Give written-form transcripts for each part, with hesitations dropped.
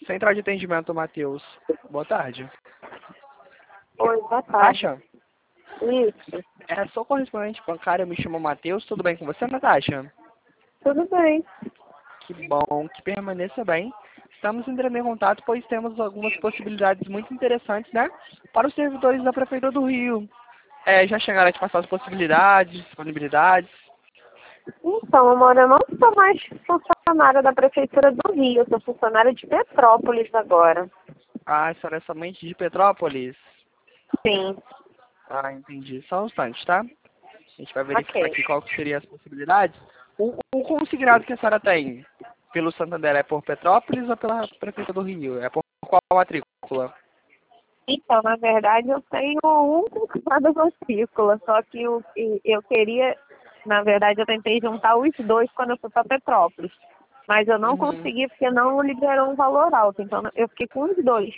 Central de Atendimento, Matheus. Boa tarde. Oi, boa tarde. Natasha, Isso, sou correspondente bancário, me chamo Matheus. Tudo bem com você, Natasha? tudo bem. Que bom, que permaneça bem. Estamos entrando em contato, pois temos algumas possibilidades muito interessantes, né? Para os servidores da Prefeitura do Rio. Já chegaram a te passar as possibilidades, disponibilidades? Então, amor, eu não sou mais funcionária da Prefeitura do Rio, eu sou funcionária de Petrópolis agora. Ah, a senhora é somente de Petrópolis? Sim, Ah, entendi. Só um instante, tá? A gente vai verificar ok. aqui qual que seria as possibilidades. O consignado que a senhora tem pelo Santander é por Petrópolis ou pela Prefeitura do Rio? É por qual matrícula? Então, na verdade, eu tenho um com cada matrícula, só que eu queria, na verdade, eu tentei juntar os dois quando eu fui para Petrópolis, mas eu não Uhum. consegui porque não liberou um valor alto, então eu fiquei com os dois.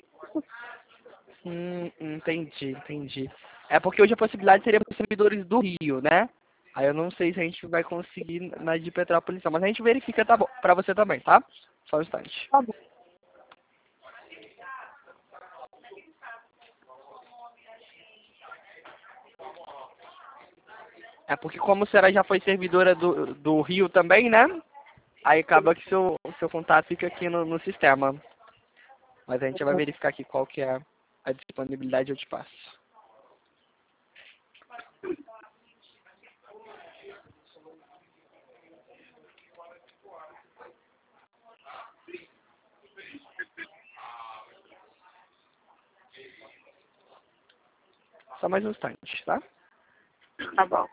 Entendi. É porque hoje a possibilidade seria para os servidores do Rio, né? Aí eu não sei se a gente vai conseguir na de Petrópolis, não, mas a gente verifica, tá bom, pra você também, tá? Só um instante. Tá bom. É porque como a senhora já foi servidora do Rio também, né? Aí acaba que seu contato fica aqui no sistema. Mas a gente vai verificar aqui qual que é a disponibilidade, eu te passo. Só mais um instante, tá? Tá bom.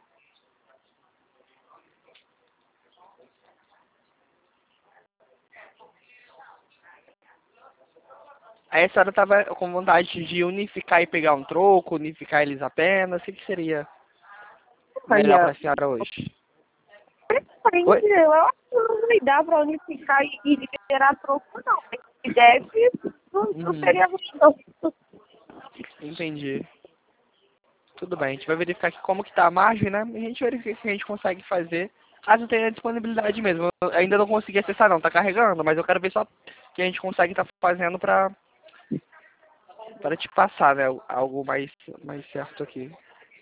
Aí a senhora tava com vontade de unificar e pegar um troco, unificar eles apenas, o que seria melhor para Olha, a senhora hoje? Oi? depende, eu acho que não vai dar para unificar e liberar troco, não. Se deve, não Uhum, seria muito. entendi. Tudo bem, a gente vai verificar aqui como que tá a margem, né? E a gente verifica o que a gente consegue fazer, caso tenha disponibilidade mesmo. Eu ainda não consegui acessar não, tá carregando, mas eu quero ver só o que a gente consegue estar fazendo para te passar, né? Algo mais certo aqui.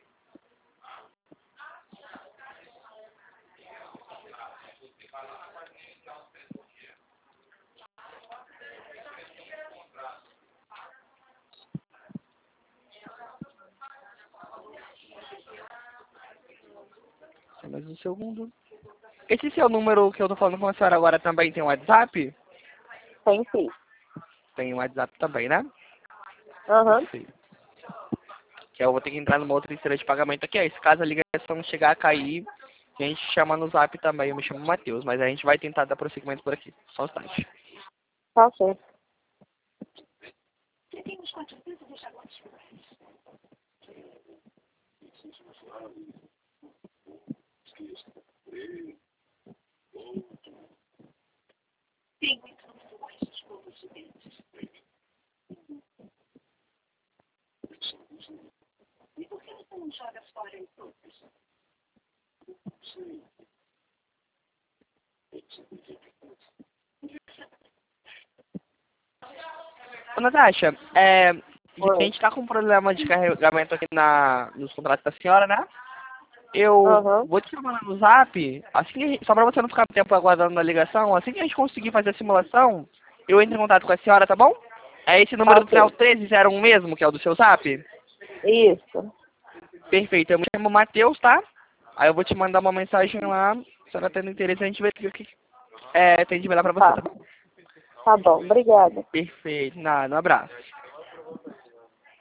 Só mais um segundo. Esse seu número que eu tô falando com a senhora agora também tem um WhatsApp? Tem sim. Tem um WhatsApp também, né? Aham. Perfeito. Que eu vou ter que entrar numa outra esteira de pagamento aqui. Aí, se caso a ligação chegar a cair, a gente chama no Zap também. Eu me chamo Matheus, mas a gente vai tentar dar prosseguimento por aqui. Só um instante. Tá certo. Ô, Natasha, a Oi. gente tá com um problema de carregamento aqui nos contratos da senhora, né? Eu Aham. vou te chamar lá no Zap, assim só pra você não ficar tempo aguardando na ligação, assim que a gente conseguir fazer a simulação, eu entro em contato com a senhora, tá bom? É esse Tá número do final ok. 1301 mesmo, que é o do seu Zap? Isso. Perfeito, eu me chamo Matheus, tá? Aí eu vou te mandar uma mensagem lá, se a senhora tendo interesse, a gente vê o que tem de melhor pra você, Tá. tá bom? Tá bom. Obrigada. Perfeito, nada, um abraço.